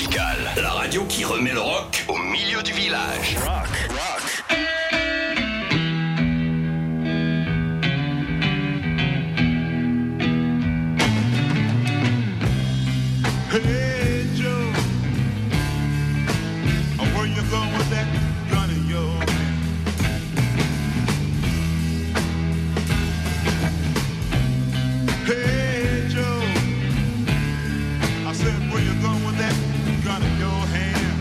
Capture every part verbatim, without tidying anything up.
Vertical, la radio qui remet le rock au milieu du village. Rock, rock. Hey Joe, where you going with that gun of yours? Hey Joe, I said where you going with that gun in your hand?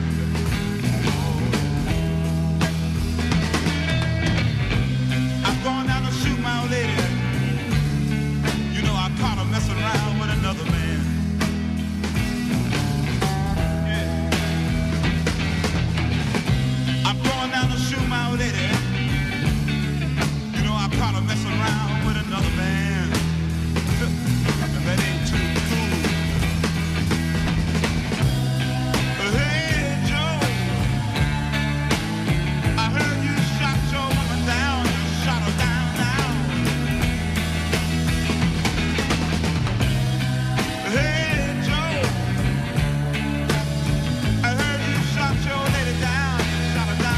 I'm going down to shoot my old lady. You know I caught her messing around with another man. Down to shoot my old lady. You know I caught her messing around with another man. And that ain't too cool. Hey Joe, I heard you shot your woman down. You shot her down now. Hey Joe, I heard you shot your lady down. Shot her down.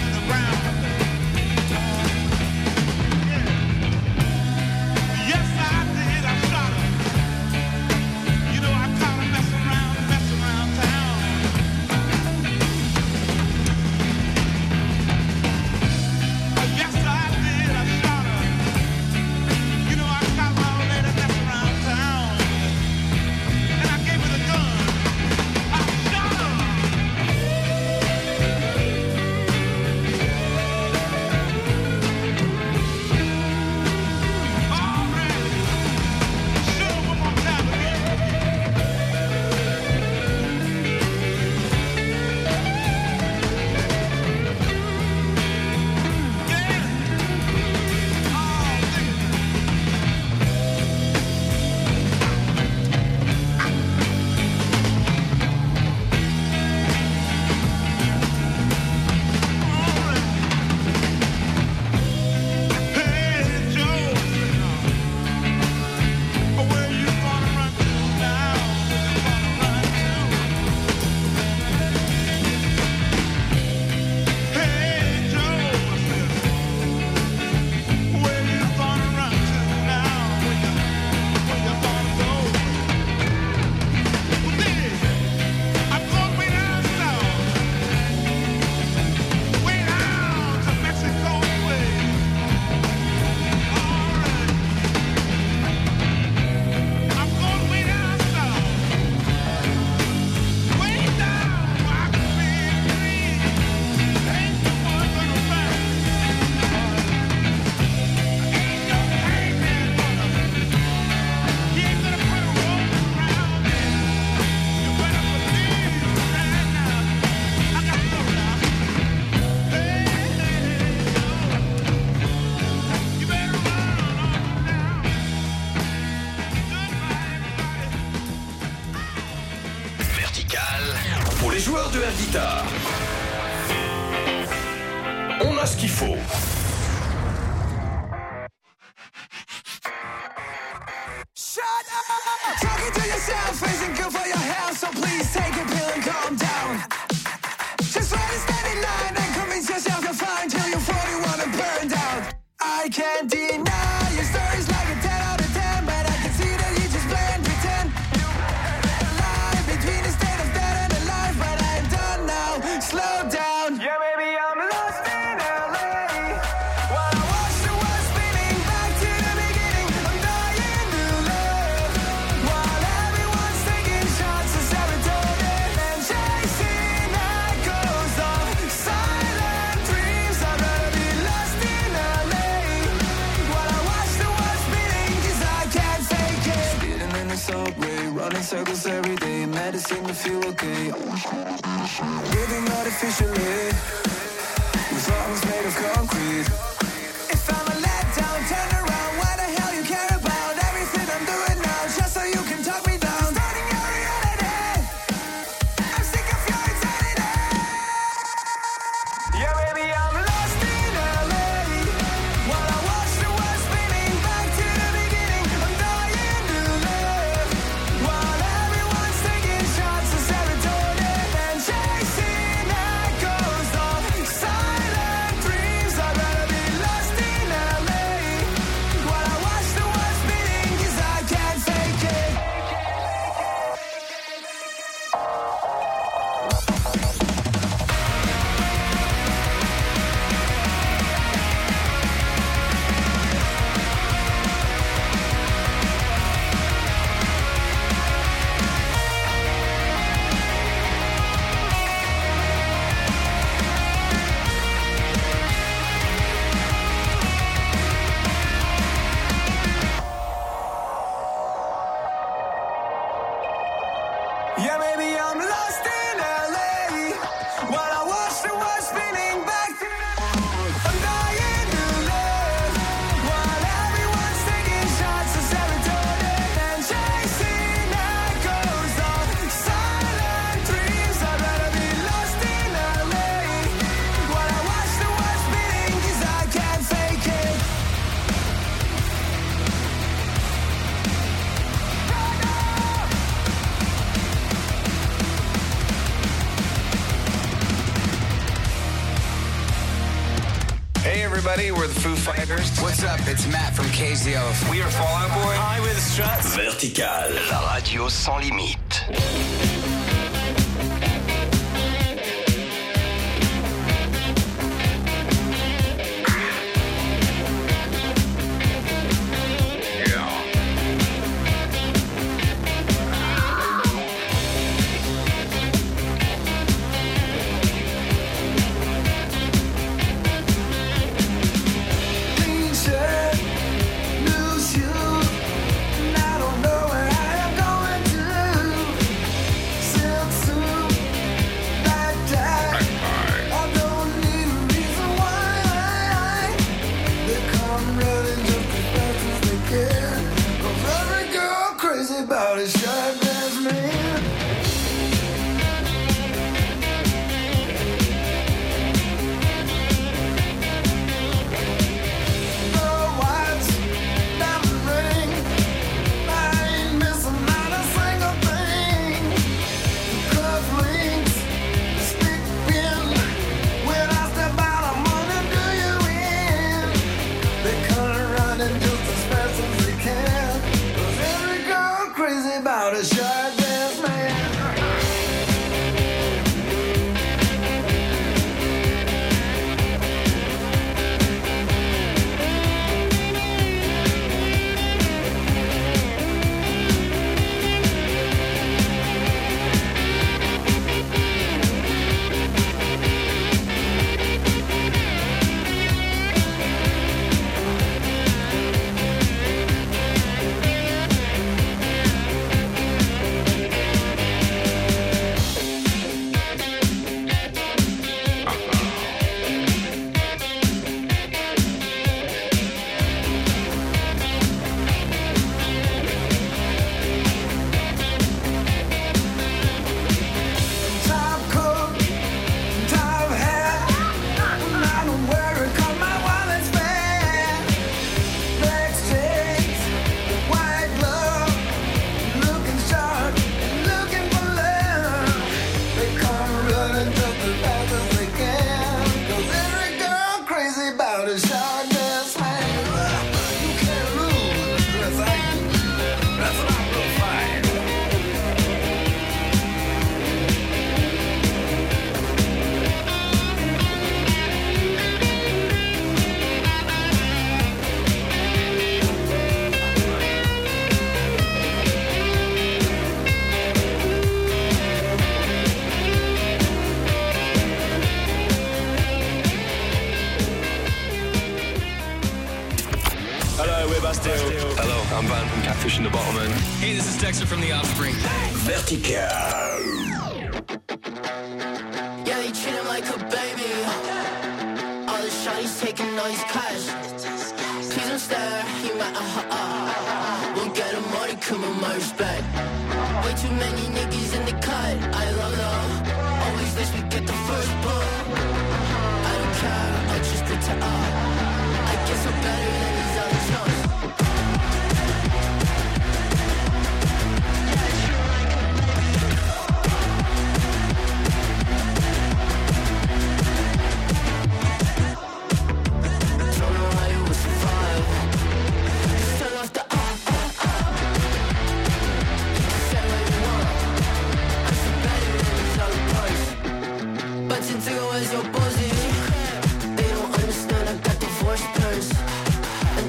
De air guitare. On a ce qu'il faut. Shut up! Talking to yourself isn't good for your health, so please take a pill and calm down. Just try to stand in line and convince yourself you're fine till you're forty-one and burned out. I can't deny your story's like a ten out of ten, but I can see that you just blend pretend. Lie between the state of dead and alive, but I'm done now. Slow down. Yeah, baby, I'm lost in L A. While I watch the world spinning back to the beginning, I'm dying to love. While everyone's taking shots of serotonin and chasing echoes of silent dreams, I'd rather be lost in L A. While I watch the world spinning, 'cause I can't fake it. Speeding in the subway, running circles every day, medicine to feel okay. Living artificially, with lungs made of concrete. If I'm a letdown, turn around. Why the hell you care about everything I'm doing now? Just so you can talk me down. Starting your reality. I'm sick of your insanity. Yeah, baby, I'm lost in L A. While I watch the world spinning back to the beginning, I'm dying to live. While everyone's taking shots of serotonin and Yeah, maybe I'm lost in L A while I watch the world spinning back. I'm dying to live while everyone's taking shots of serotonin and chasing echoes of silent dreams. I'd rather be lost in L A while I watch the world spinning, 'cause I can't fake it. Hey everybody, we're the Foo Fighters. What's up? It's Matt from K Z O. We are Fall Out Boy. Hi, we're the Struts. Vertical, la radio sans limite. Clean shirt, new shoes, and I don't know where I am going to. Silk suit, black tie. I don't need a reason why. They come running just as fast as they can. 'Cause every girl crazy about a short dress man. About a short dress man. Top coat, top hat, and I don't wear it 'cause my wallet's fat. Black shades, white glove, looking sharp and looking for love. They come running just as fast as they can. 'Cause every girl crazy about a short dress man. You can't lose unless I do. That's what I'm gonna find. Hello, we're Bastille. Hello, I'm Van from Catfish and the Bottlemen. Hey, this is Dexter from The Offspring. Vertical. Yeah, they treat him like a baby. All the shawty's taking all his cash. Please don't stare, he might uh uh uh. Won't get him money, come on my respect. Way too many niggas in the cut. I love love. Always lets me get the first blow. I don't care, I just pretend. Uh, I guess I'm better than these other chumps. Don't know how you would survive. Turn off the uh, uh, uh. Say what you want. I'm so better than these other boys. But until as your pussy, they don't understand I got divorce purse. And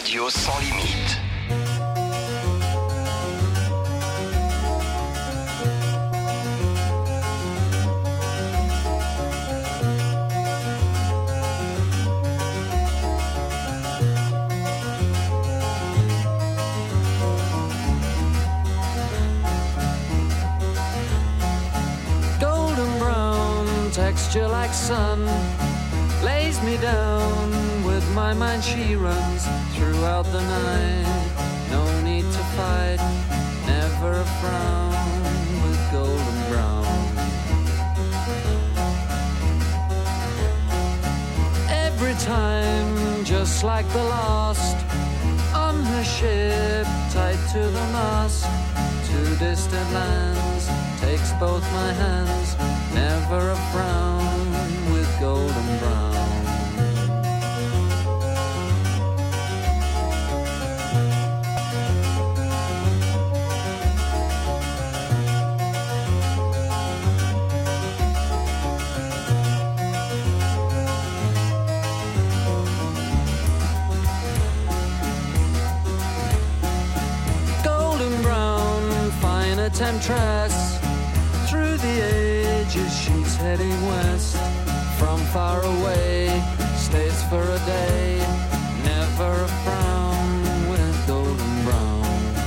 radio sans limite. Texture like sun lays me down. With my mind she runs throughout the night. No need to fight, never a frown. With golden brown, every time just like the last. On her ship tied to the mast, to distant lands takes both my hands. Never a frown with golden brown. Golden brown, fine a temptress. Through the ages she's heading west. From far away, stays for a day. Never a frown with golden brown.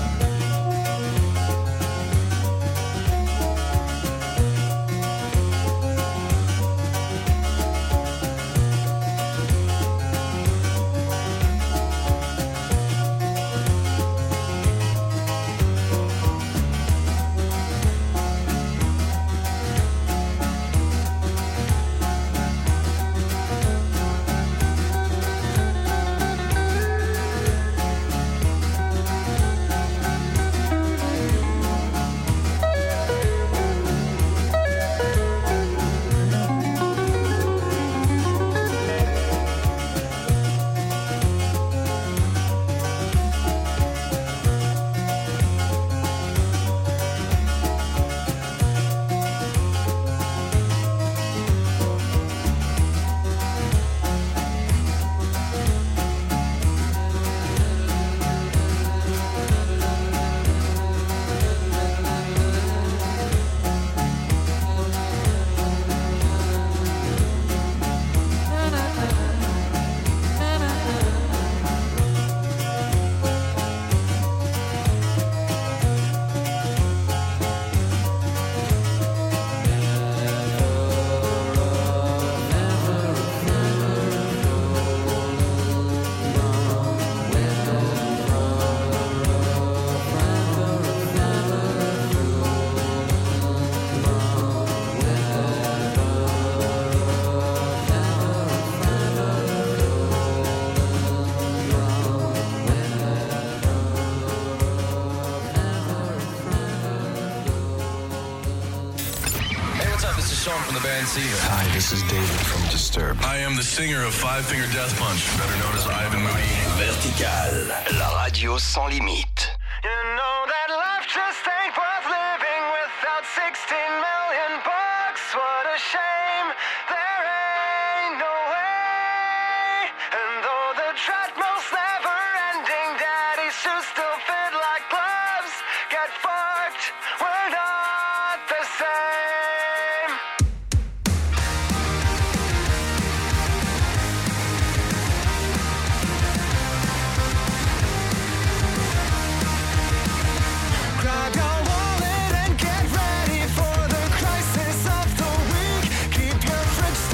Hi, this is David from Disturbed. I am the singer of Five Finger Death Punch, better known as Ivan Marie. Vertical, la radio sans limite. You know that life just ain't worth living without sixteen million bucks. What a shame, there ain't no way. And though the treadmill's never ending, daddy's shoes still fit like gloves. Get fucked, we're not the same. Grab your wallet and get ready for the crisis of the week. Keep your fridge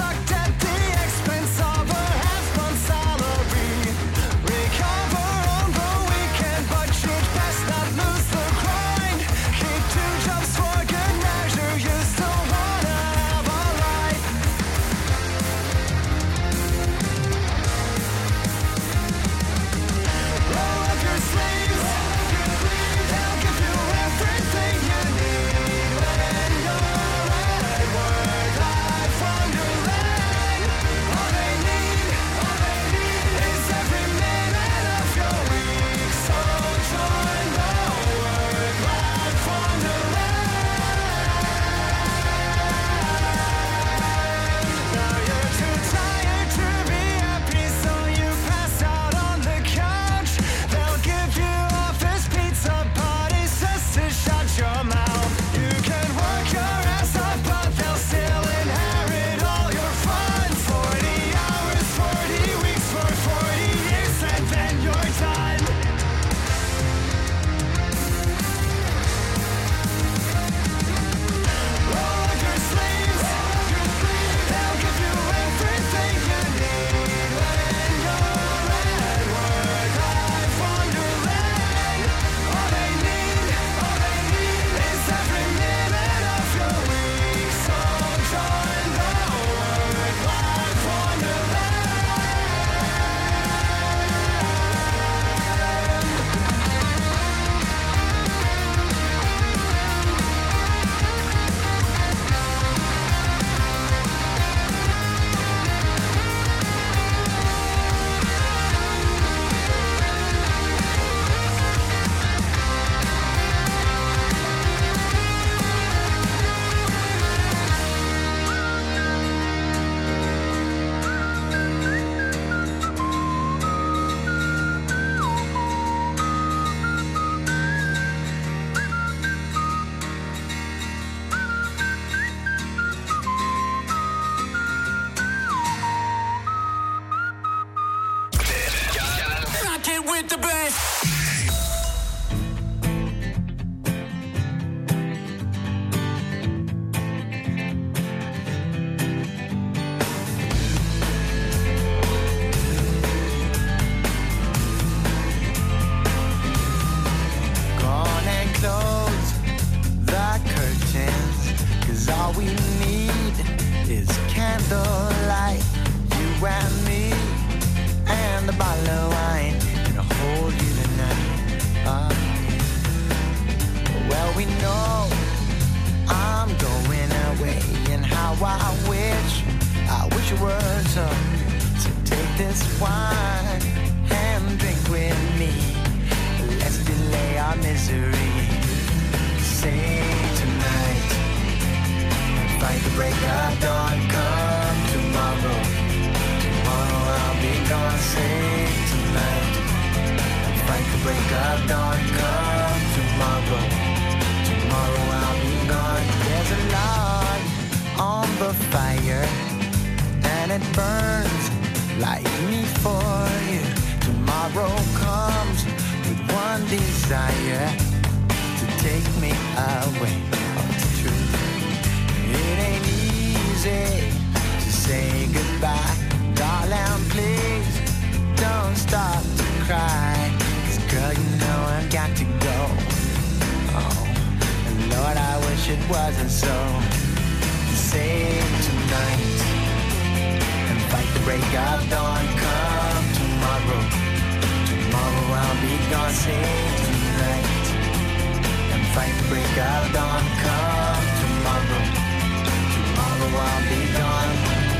the best. All we need is candlelight, you and me, and a bottle of wine, and I'll hold you tonight. Uh, well, we know I'm going away, and how I wish, I wish it were so. So take this wine and drink with me. Let's delay our misery. Say tonight. Fight the break of dawn, come tomorrow. Tomorrow I'll be gone, say tonight. Fight the break of dawn, come tomorrow. Tomorrow I'll be gone. There's a log on the fire, and it burns like me for you. Tomorrow comes with one desire, to take me away. Oh, it's true. It ain't easy to say goodbye. Darling, please don't stop to cry. 'Cause girl, you know I've got to go. Oh, and Lord, I wish it wasn't so. Save tonight and fight the break of dawn. Come tomorrow. Tomorrow I'll be gone. Save tonight and fight the break of dawn. Come tomorrow. Tomorrow I'll be gone.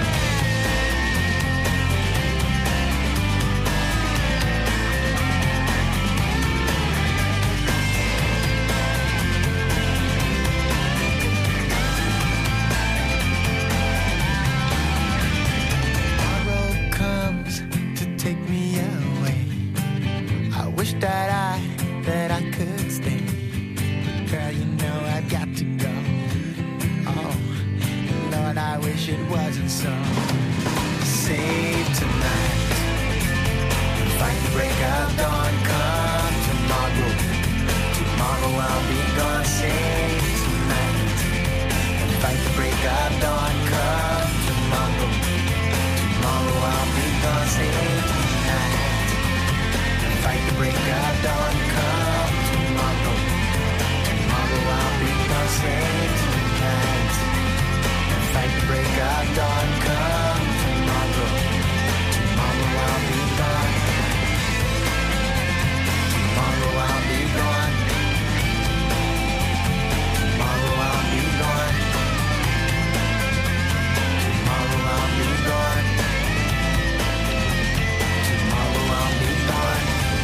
Tomorrow comes to take me away. I wish that I, that I could stay. Girl, you know I've got to go. Oh, Lord, I wish it wasn't so. Save tonight and fight the break of dawn. Come tomorrow. Tomorrow I'll be gone. Save tonight and fight the break of dawn. Come tomorrow. Tomorrow I'll be gone. Save tonight and fight the break of dawn. Come tomorrow. Tomorrow I'll be gone. Save tonight. Fight the break of dawn, come tomorrow. Tomorrow I'll be gone. Tomorrow I'll be gone. Tomorrow I'll be gone. Tomorrow I'll be gone. Tomorrow I'll be gone.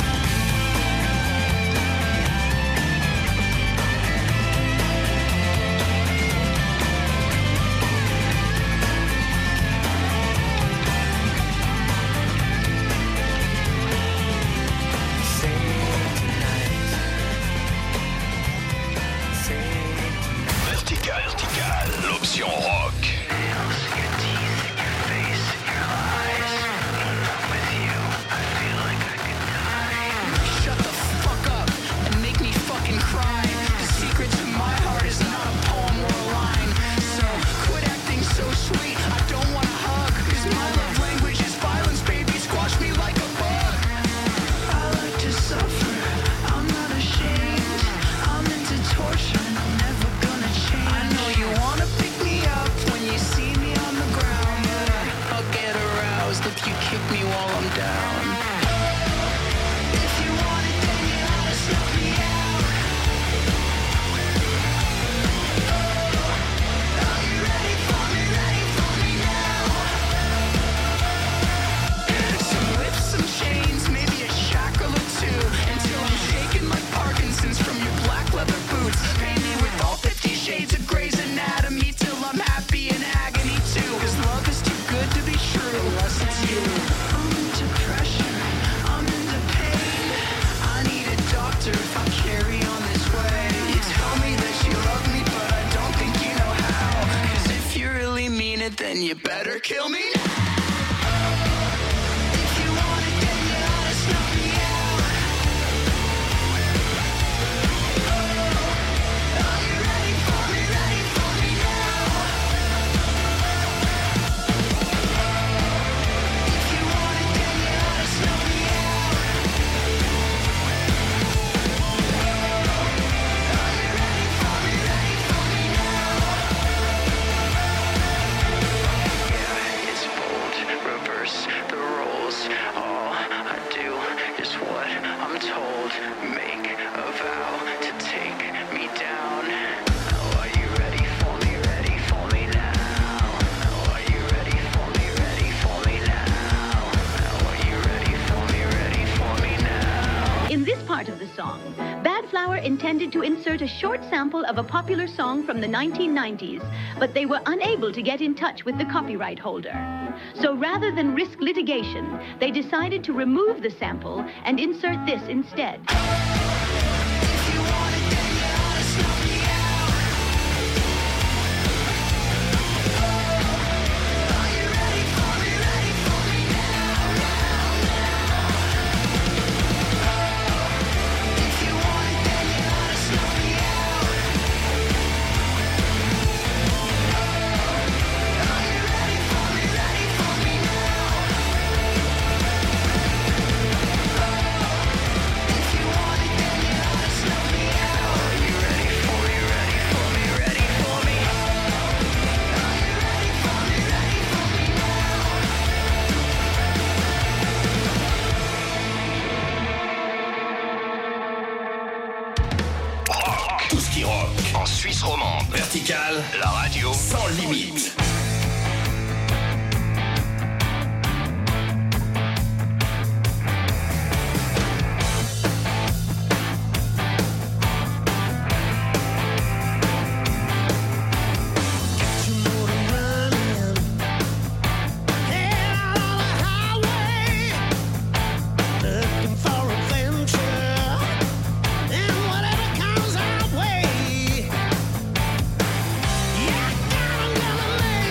Vertical, vertical, l'option rock. Shut the fuck up and make me fucking cry. The secret to my heart is not a poem or a line. So quit acting so sweet, I don't wanna hug. 'Cause my love language is violence, baby, squash me like a bug. I like to suffer, I'm not ashamed. I'm into torture and I'm never gonna change. I know you wanna pick me up when you see me on the ground, but I'll get aroused if you kick me while I'm down. If you want it, then you oughta snuff me out. Are you ready for me, ready for me now? Some whips, some chains, maybe a shackle or two, until I'm shaking like Parkinson's from your black leather boots. Paint me with all fifty shades of Grey's Anatomy till I'm happy in agony too. 'Cause love is too good to be true unless it's you. I'm into pressure, I'm into pain. I need a doctor if I carry on this way. You tell me that you love me, but I don't think you know how. 'Cause if you really mean it, then you better kill me now. If you want it, then you oughta snuff me out. part of the song. Bad Flower intended to insert a short sample of a popular song from the nineteen nineties, but they were unable to get in touch with the copyright holder. So rather than risk litigation, they decided to remove the sample and insert this instead. Vertical, la radio sans limite. Yeah, I'm gonna make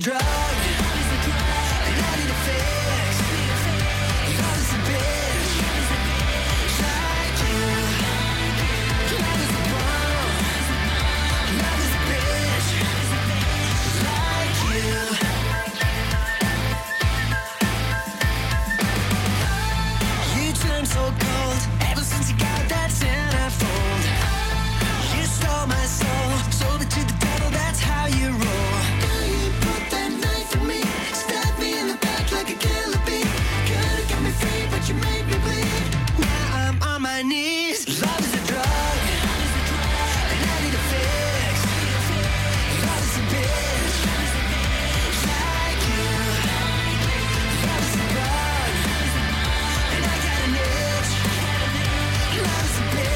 drug, and I need a fix. Love is a bitch, like you. Love is a bomb. Love is a bitch, like you. You turned so cold ever since you got that centerfold. You stole my soul, sold it to the devil, that's how you roll. Now you put that knife in me, stab me in the back like a killer bee. Could've got me free, but you made me bleed. Now I'm on my knees. Love is a drug, and I need a fix. Love is a bitch, like you. Love is a bug, and I got an itch. Love is a bitch.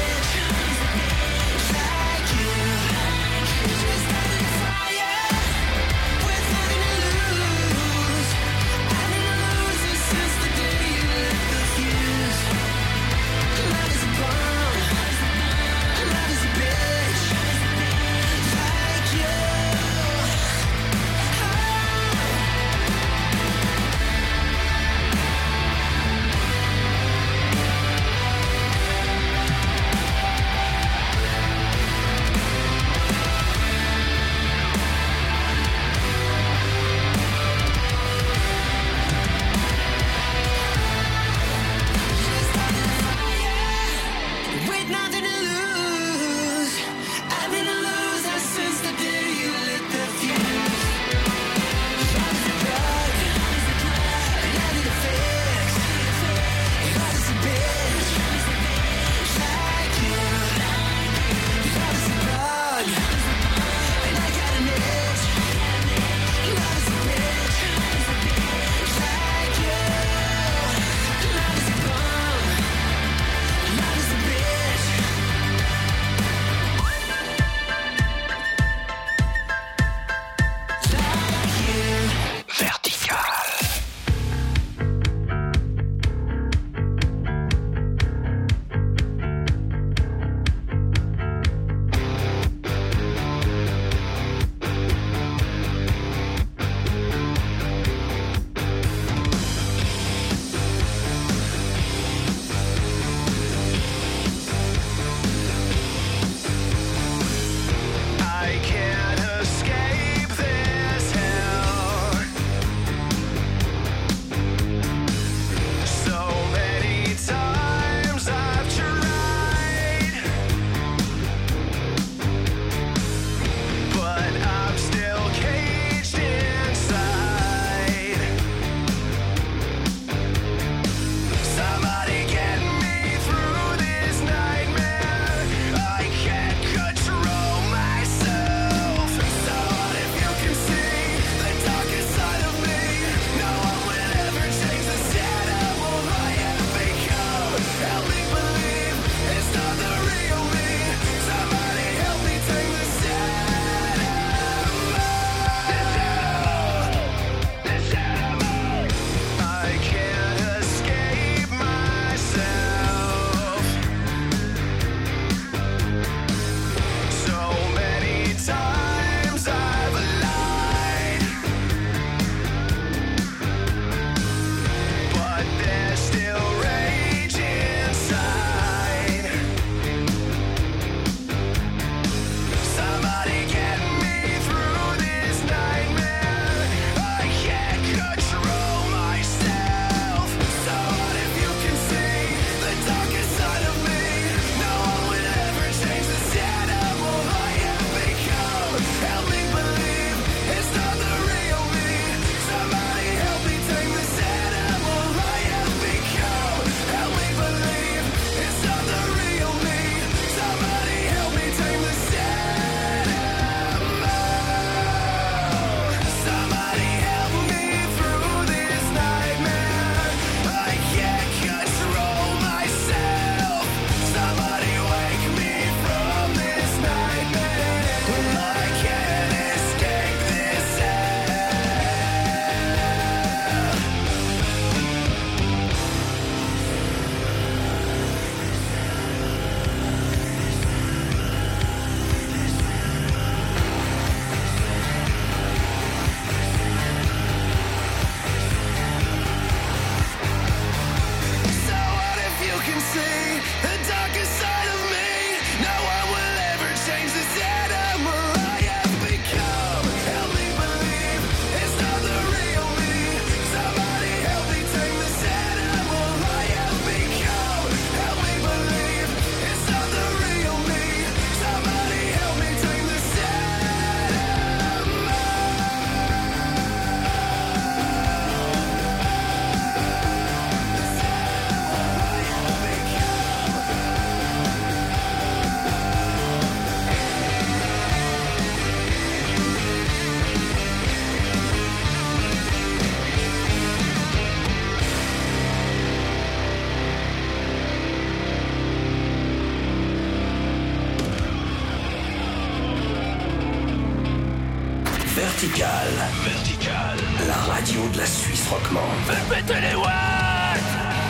Vertical. Vertical. La radio de la Suisse rockmande. Fais péter les watts!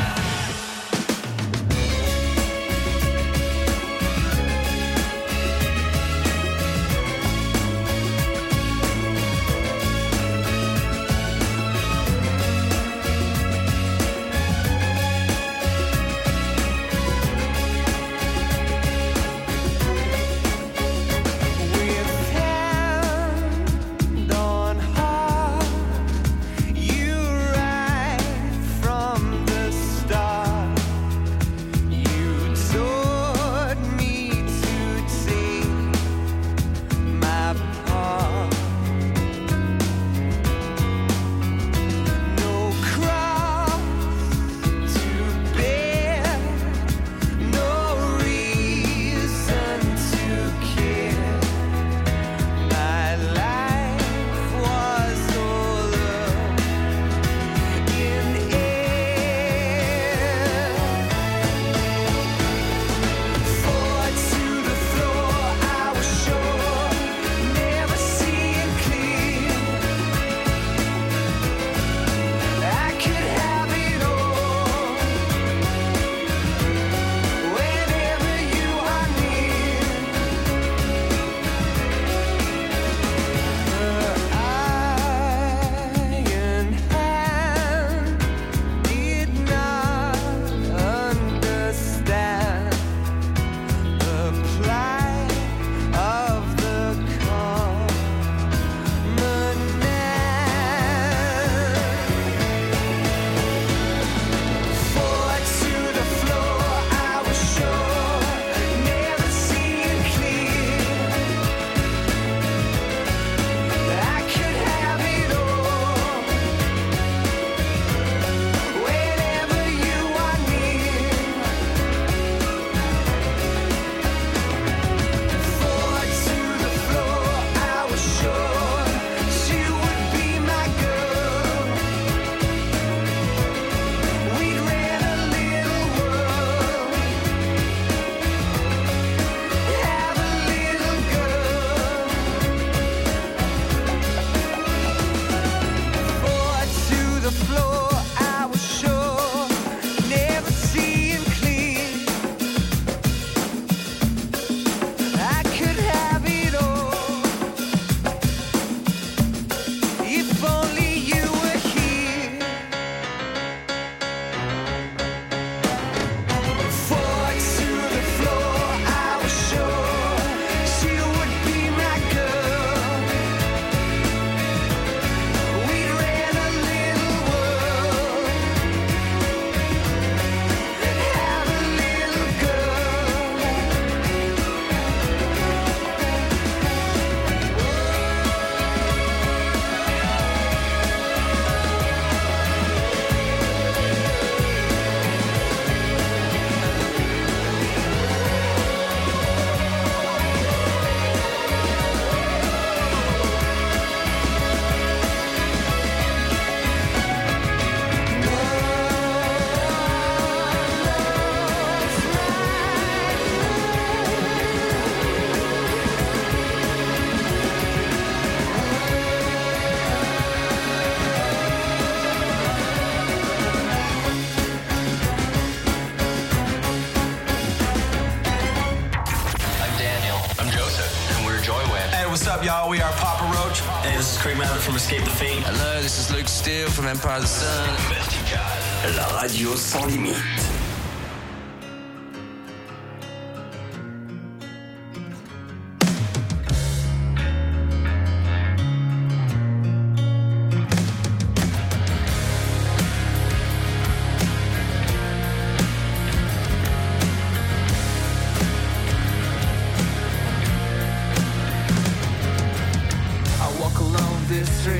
Y'all, we are Papa Roach. Hey, this is Craig Maverick from Escape the Fate. Hello, this is Luke Steele from Empire of the Sun. Vertical, la radio sans limite.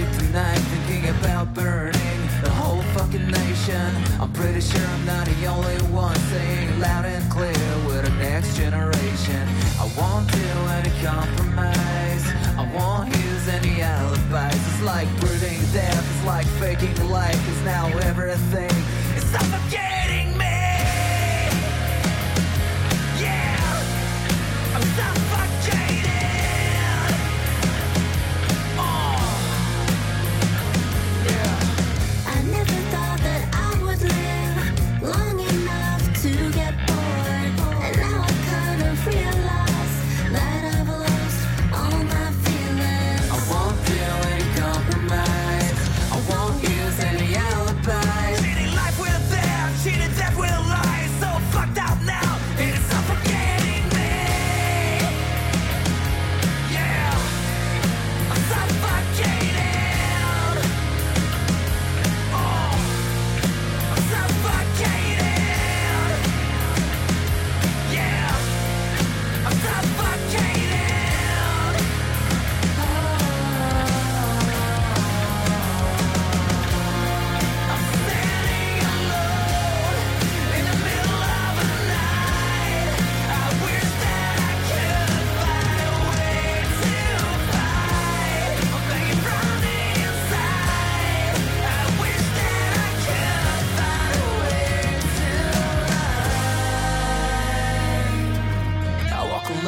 I'm pretty sure I'm not the only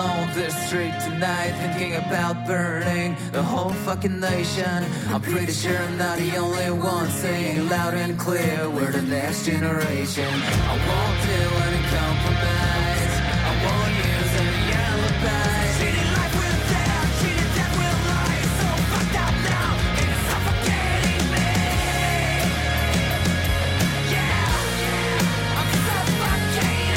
along this street tonight, thinking about burning the whole fucking nation. I'm pretty sure I'm not the only one saying loud and clear, we're the next generation. I won't do any compromise, I won't use any alibi. Treating life with death, treating death with life. So fucked up now, it's suffocating me. Yeah, I'm suffocating.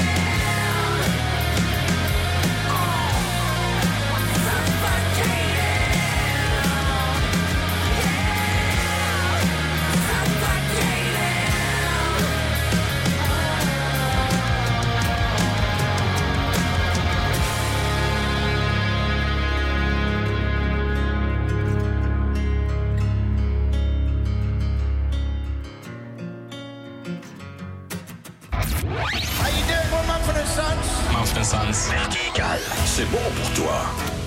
Mumford and Sons. Vertical, c'est bon pour toi.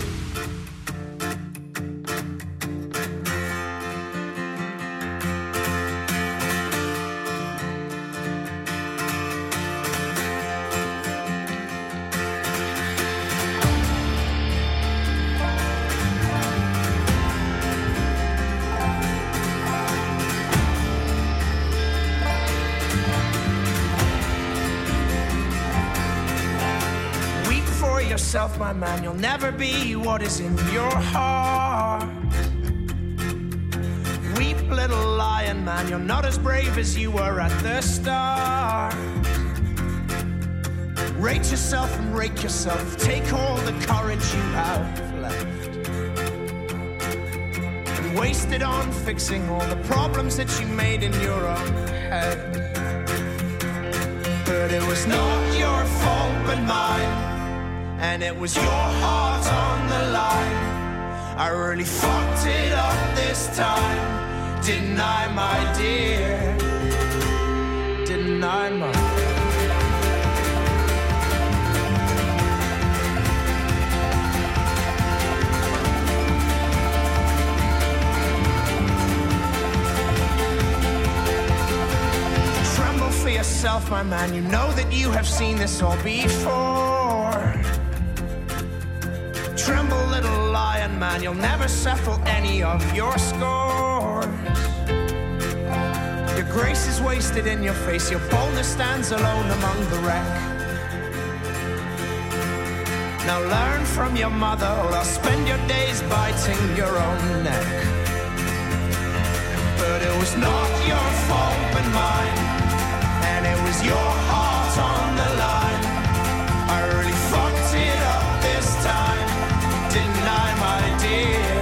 Yourself, my man, you'll never be what is in your heart. Weep, little lion man, you're not as brave as you were at the start. Rate yourself and rake yourself, take all the courage you have left and waste it on fixing all the problems that you made in your own head. But it was not your fault but mine, and it was your heart on the line. I really fucked it up this time, didn't I, my dear? Didn't I, my Tremble for yourself, my man, you know that you have seen this all before. Tremble, little lion man, you'll never settle any of your scores. Your grace is wasted in your face, your boldness stands alone among the wreck. Now learn from your mother, or I'll spend your days biting your own neck. But it was not your fault but mine, and it was your heart on the line. I really fucked it up this time, didn't I, my dear?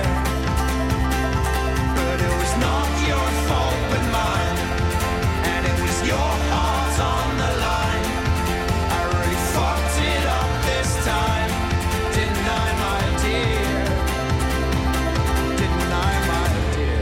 But it was not your fault but mine, and it was your heart on the line. I really fucked it up this time, didn't I, my dear? Didn't I, my dear?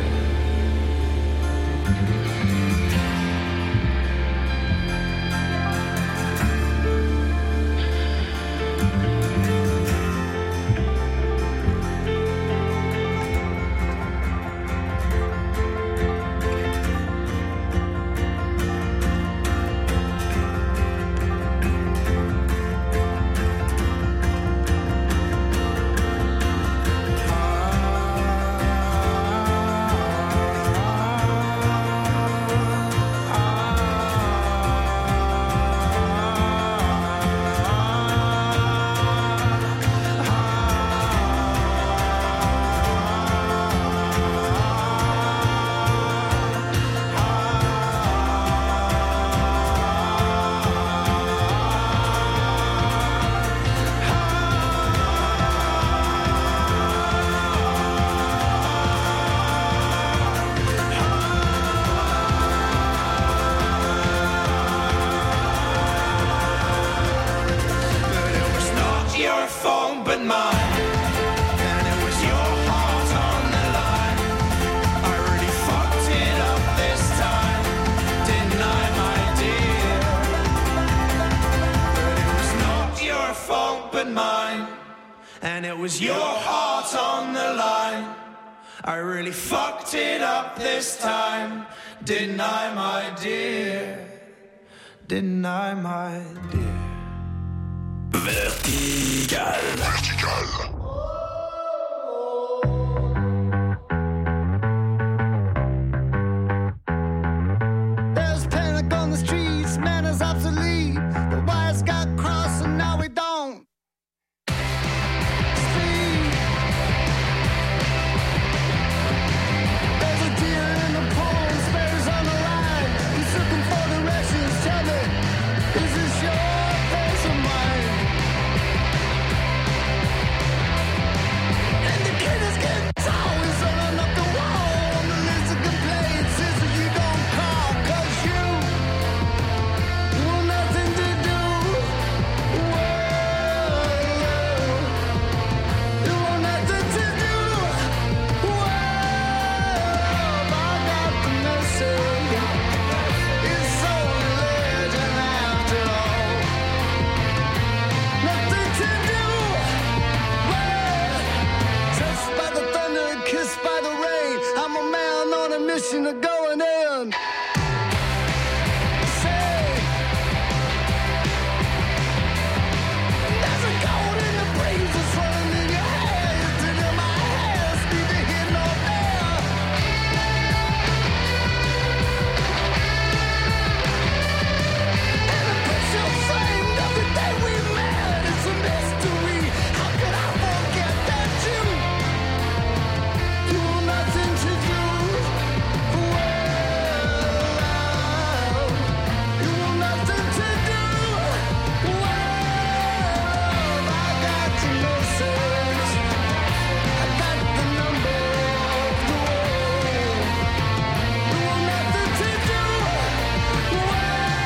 And it was your heart on the line. I really fucked it up this time, didn't I, my dear? Didn't I, my dear? Vertical. Vertical. There's panic on the streets, man is obsolete. The wires got crossed and now we don't speak. There's a deer in the pond, spares on the line. He's looking for directions, tell me, is this your face or mine? And the kid is getting tall, he's running up the wall. On the list of complaints is that you don't call, cause you want nothing to do. Whoa, you want nothing to do. Whoa, I got the message. It's only legend after all. Nothing to do. Whoa, touched by the thunder, kissed by the rain. I'm a man on a mission of going in. Say, there's a gold in the breeze that's running in your hair. It's in my hands, neither here nor there. And a picture framed of the day we met. It's a mystery. How could I forget that you, you want nothing to do? Well, you want nothing to do. Well, I got your message. I got the number of the world. You want nothing to do. Well.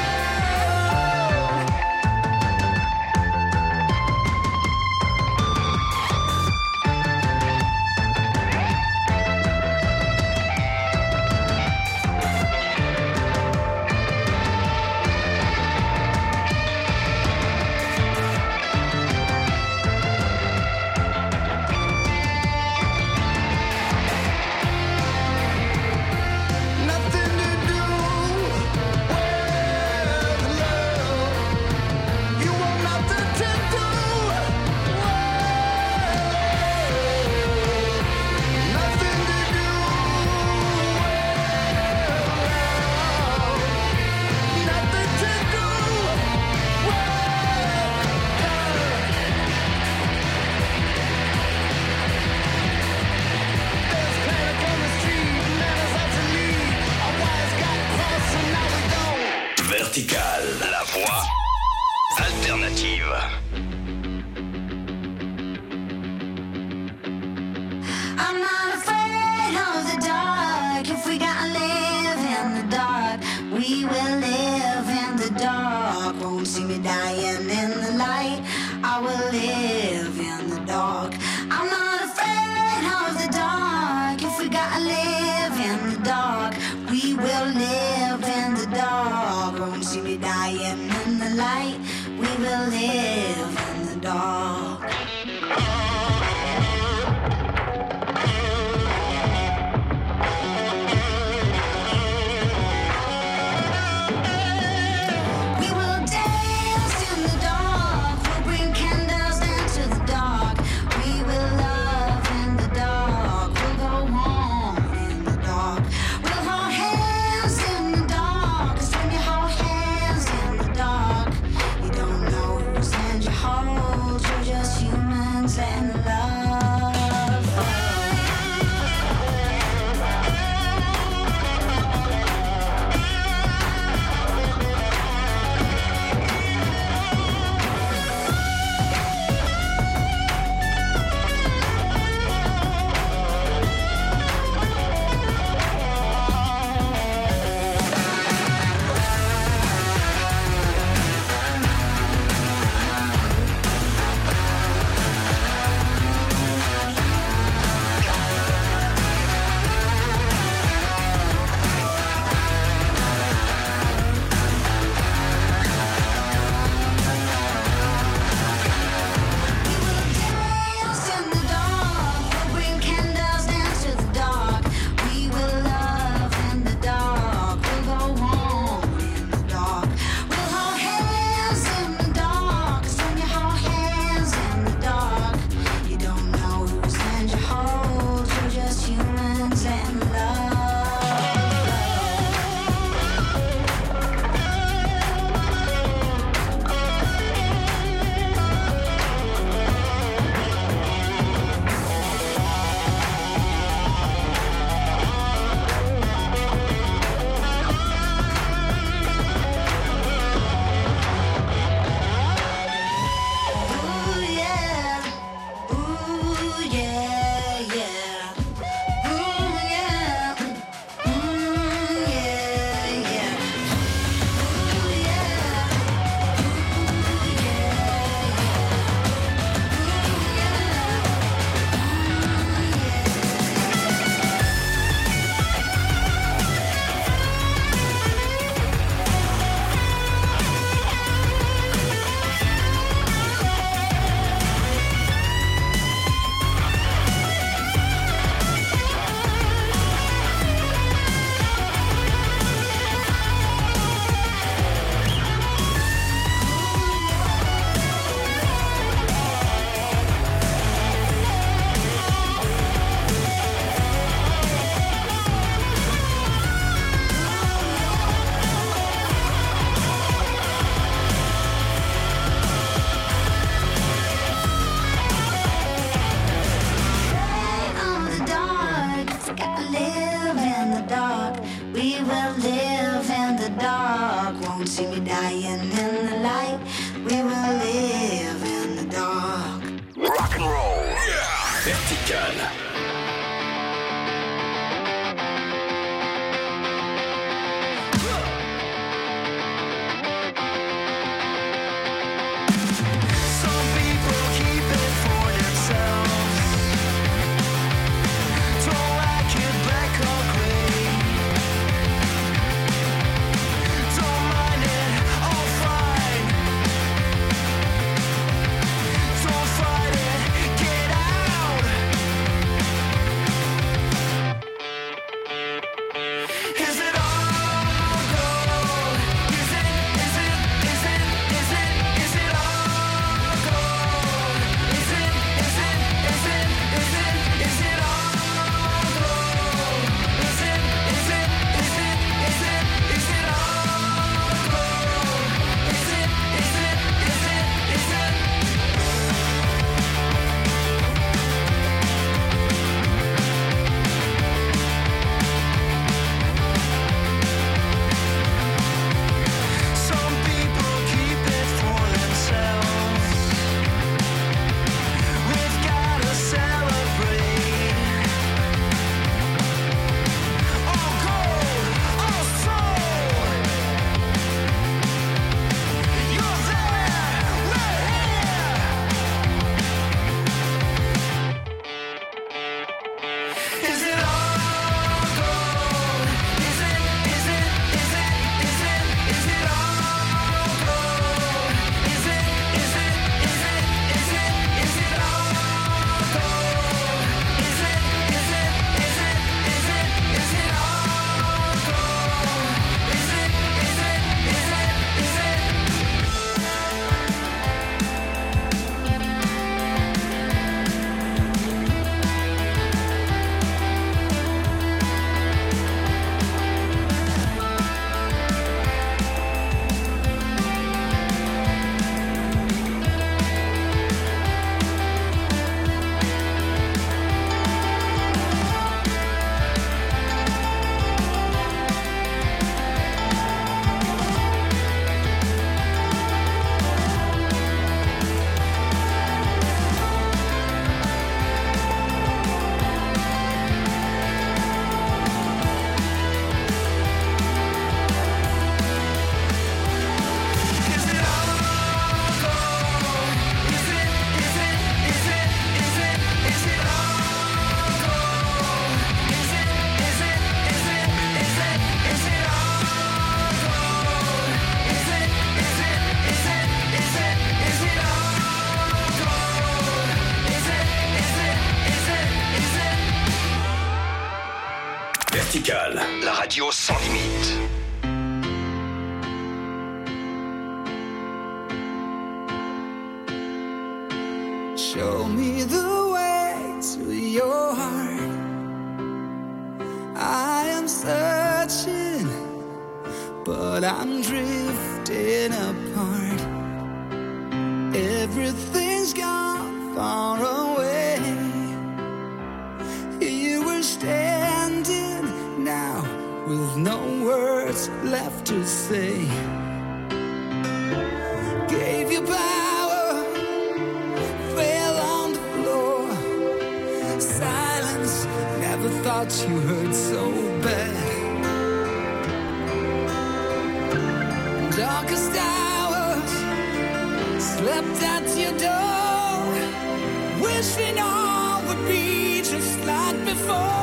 Nothing to do with love. You want nothing to do with nothing to do with nothing to do with There's panic on the street, man is obsolete. Our wires got crossed and now we don't. Vertical. La voix alternative. I'm not afraid of the dark. If we gotta live in the dark, we will live in the dark. Won't see me dying in the light. I will live in the dark. I'm not afraid of the dark. If we gotta live in the dark, we will live in the dark. Won't see me dying in the light. We will live in the dark. We will dance in the dark. We'll bring candles into the dark. We will love in the dark. We'll go home in the dark. We'll hold hands in the dark. 'Cause when you hold hands in the dark, you don't know whose hand you hold. You just see me dying in the light. We will live in the dark. Rock and roll. Yeah. Vertical. Vertical, la radio sans limite. Show me the way to your heart. I am searching, but I'm drifting apart. Everything's gone far away. Here we're standing now with no words left to say. Gave you power, fell on the floor. Silence, never thought you hurt so bad. Darkest hours, slept at your door, wishing all would be just like before.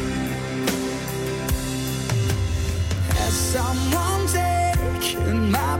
Someone taking my